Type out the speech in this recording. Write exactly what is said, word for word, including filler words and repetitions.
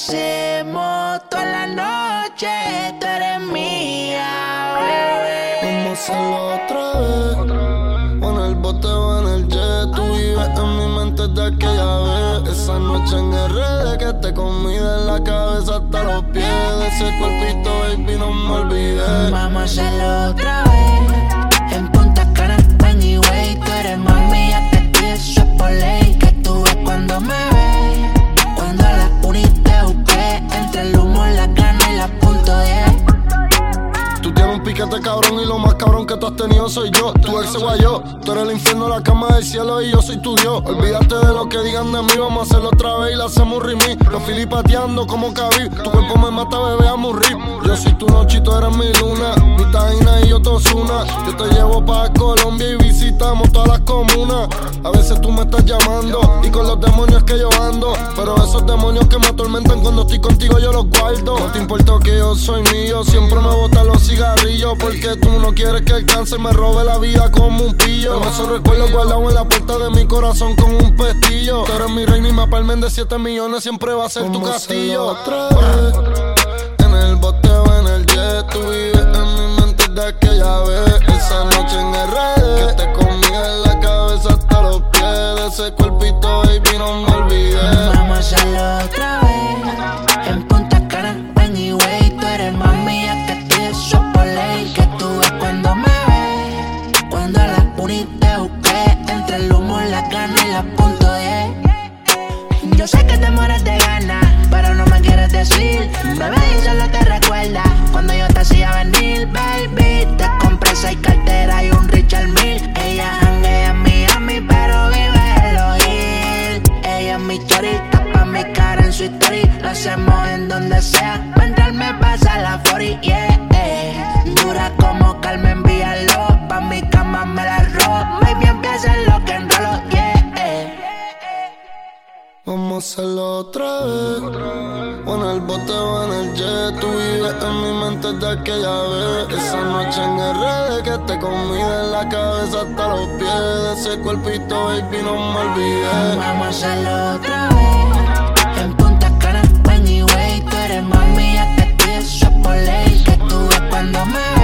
hacemos toda la noche, tú eres mía, bebé. Vamos a hacerlo otra vez, o en el bote o en el jet. Tú vives en mi mente desde aquella vez. Esa noche en R D que te comí de la cabeza hasta los pies. De ese cuerpito, baby, no me olvidé. Vamos a hacerlo otra vez, en Punta Cana, anyway. Tú eres mami, ya te pido, eso es por ley. Que tú ves cuando me ves, cuando a las uni te busqué. Entre el humo, la cana y la punto diez. Tú tienes un piquete cabrón y lo más cabrón que tú has tenido soy yo. Tu ex se guayó, tú eres el infierno, la cama del cielo y yo soy tu Dios. Olvídate de lo que digan de mí, vamos a hacerlo otra vez y la hacemos remix. Los filipateando como cabí, tu cuerpo me mata, bebé, a morir. Yo soy tu noche y tú eres mi luna, mi taina y yo te Ozuna. Yo te llevo pa' Colombia y visitamos todas las comunas. A veces tú me estás llamando y con los demonios que yo ando, pero esos demonios que me atormentan cuando estoy contigo yo los guardo. No te importa que yo soy mío, siempre me botan los cigarrillos, porque tú no quieres que el cáncer me robe la vida como un pillo. Pero esos recuerdos guardados en la puerta de mi corazón con un pestillo. Tú eres mi reina y me palmen de siete millones, siempre va a ser tu castillo. Otra vez, en el bote o en el jet. Tú vives en mi mente de aquella vez. Esa noche en R D que te comí en la cabeza hasta los pies. De ese cuerpito, baby, no me olvidé. Vamos a hacerlo otra vez, en Punta Cana, anyway. Tú eres mami, ya que te eso es por ley. Que tú ves cuando me ves, cuando a las uni te busqué. Entre el humo, la cana y la punto diez. Yo sé que te mueres de ganas, pero no me quieres decir. Bebé, y solo te recuerda cuando yo te hacía venir, baby. Te compré seis carteras y un Richard Mille. Ella janguea en Miami, pero vive en Los Hills. Ella es mi chorita, pa' mi cara en su story. Lo hacemos en donde sea, pa' entrar me pasa la cuarenta, yeah, yeah. Dura como Carmen Villalobos, pa' mi cama me la robo. Baby, empieza en lo que enrolo, yeah, yeah. Vamos a hacerlo otra vez, o en el bote o en el jet. Tú vives en mi mente de aquella vez. Esa noche en R D que te comí de la cabeza hasta los pies. De ese cuerpito, baby, no me olvidé. Vamos a hacerlo otra vez, en Punta Cana, anyway. Tú eres mami, ya te pido, eso es por ley. Que tú ves cuando me ves,